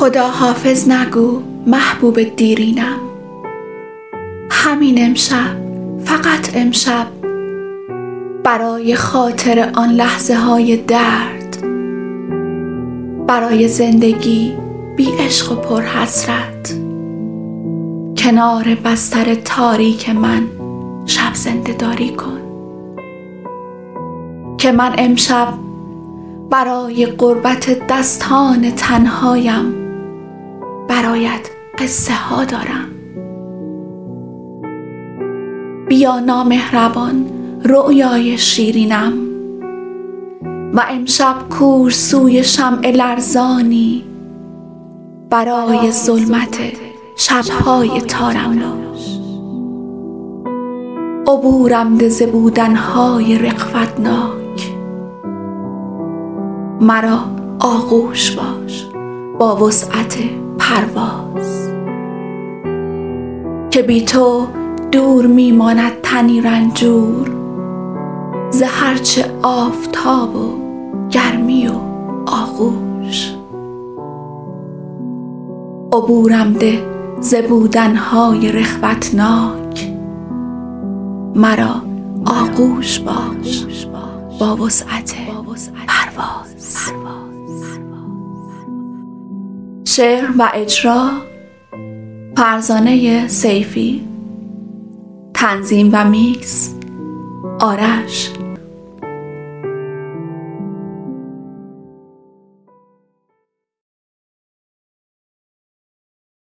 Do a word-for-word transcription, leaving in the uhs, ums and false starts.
خدا حافظ نگو محبوب دیرینم، همین امشب، فقط امشب، برای خاطر آن لحظه های درد، برای زندگی بی عشق و پر حسرت، کنار بستر تاریک من شب زنده داری کن، که من امشب برای قربت دستان تنهایم برایت قصه ها دارم. بیا نامهربان رؤیای شیرینم، و امشب کور سوی شمع لرزانی برای ظلمت شبهای تارم باش. عبورم ده ز بودنهای رغبتناک، مرا آغوش باش با وسعت پرواز، که بی تو دور میماند تنی رنجور ز هرچه آفتاب و گرمی و آغوش. عبورم ده ز بودنهای رغبتناک، مرا آغوش باش با وسعت پرواز. شعر و اجرا فرزانه سیفی، تنظیم و میکس آرش